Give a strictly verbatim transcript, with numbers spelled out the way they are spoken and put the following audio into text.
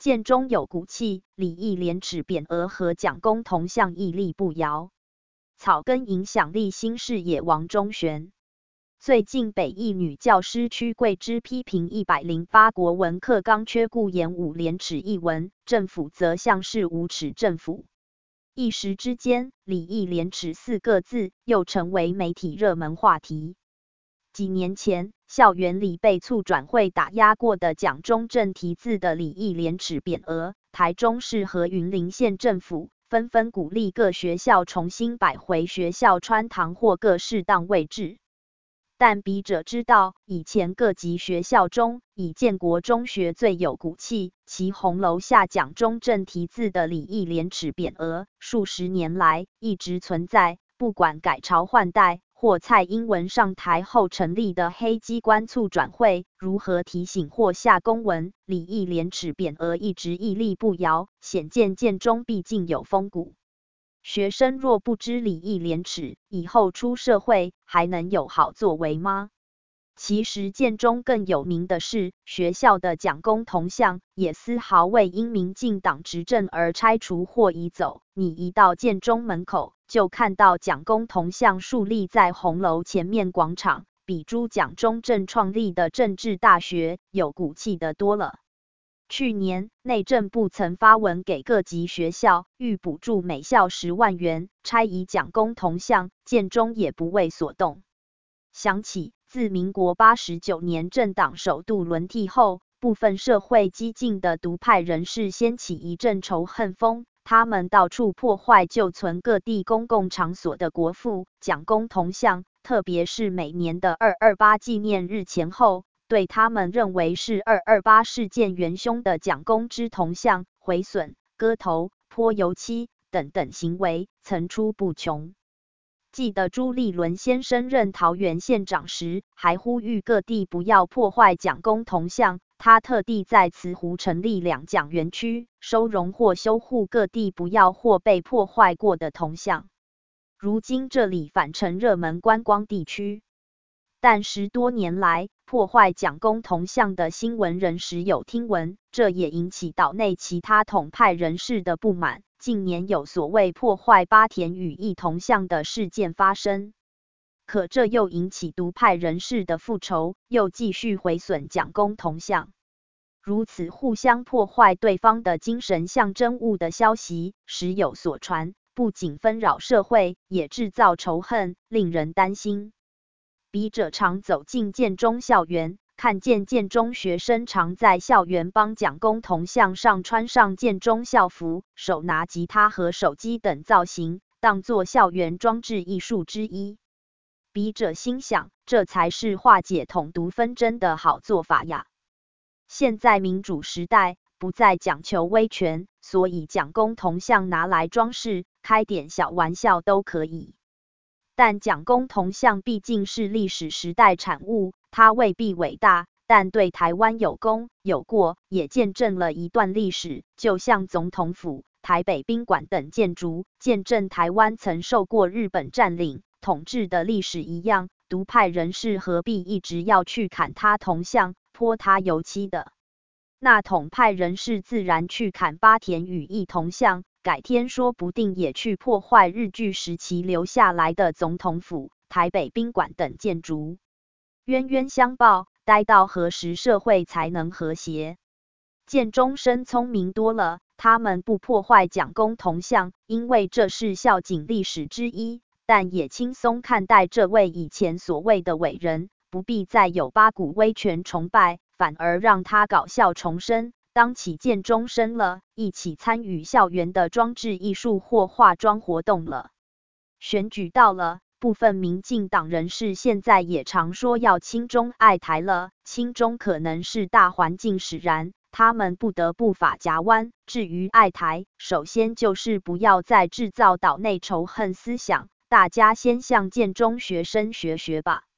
建中有骨气，礼义廉耻匾额和蒋公铜像屹立不摇。草根影响力新视野王中璇。最近北一女教师屈桂芝批评一百零八国文课纲缺故言无廉耻一文，政府则像是无耻政府。一时之间，礼义廉耻四个字又成为媒体热门话题。几年前，校园里被促转会打压过的蒋中正题字的礼义廉耻匾额，台中市和云林县政府纷纷鼓励各学校重新摆回学校穿堂或各适当位置。但笔者知道，以前各级学校中，以建国中学最有骨气，其红楼下蒋中正题字的礼义廉耻匾额，数十年来一直存在，不管改朝换代，或蔡英文上台后成立的黑机关促转会如何提醒或下公文，礼义廉耻匾额一直屹立不摇，显见建中毕竟有风骨。学生若不知礼义廉耻，以后出社会还能有好作为吗？其实建中更有名的是，学校的蒋公铜像也丝毫未因民进党执政而拆除或移走。你一到建中门口，就看到蒋公铜像竖立在红楼前面广场，比诸蒋中正创立的政治大学有骨气的多了。去年，内政部曾发文给各级学校，欲补助每校十万元，拆移蒋公铜像，建中也不为所动。想起自民国八十九年政党首度轮替后，部分社会激进的独派人士掀起一阵仇恨风，他们到处破坏旧存各地公共场所的国父、蒋公铜像，特别是每年的二二八纪念日前后，对他们认为是二二八事件元凶的蒋公之铜像毁损、割头、泼油漆等等行为层出不穷。记得朱立伦先生任桃园县长时，还呼吁各地不要破坏蒋公铜像，他特地在慈湖成立两蒋园区，收容或修护各地不要或被破坏过的铜像。如今这里反成热门观光地区。但十多年来，破坏蒋公铜像的新闻仍时有听闻，这也引起岛内其他统派人士的不满。近年有所谓破坏八田与义铜像的事件发生，可这又引起独派人士的复仇，又继续毁损蒋公铜像。如此互相破坏对方的精神象征物的消息时有所传，不仅纷扰社会，也制造仇恨，令人担心。笔者常走进建中校园，看见建中学生常在校园帮蒋公铜像上穿上建中校服，手拿吉他和手机等造型，当作校园装置艺术之一。笔者心想，这才是化解统独纷争的好做法呀！现在民主时代，不再讲求威权，所以蒋公铜像拿来装饰，开点小玩笑都可以。但蒋公铜像毕竟是历史时代产物，它未必伟大，但对台湾有功有过，也见证了一段历史，就像总统府、台北宾馆等建筑，见证台湾曾受过日本占领、统治的历史一样，独派人士何必一直要去砍他铜像、泼他油漆的？那统派人士自然去砍八田与义铜像，改天说不定也去破坏日据时期留下来的总统府、台北宾馆等建筑。冤冤相报，待到何时社会才能和谐？建中生聪明多了，他们不破坏蒋公铜像，因为这是校景历史之一，但也轻松看待这位以前所谓的伟人，不必再有八股威权崇拜，反而让他搞笑重生。当起建中生了，一起参与校园的装置艺术或化妆活动了。选举到了，部分民进党人士现在也常说要亲中爱台了，亲中可能是大环境使然，他们不得不法夹弯。至于爱台，首先就是不要再制造岛内仇恨思想，大家先向建中学生学学吧。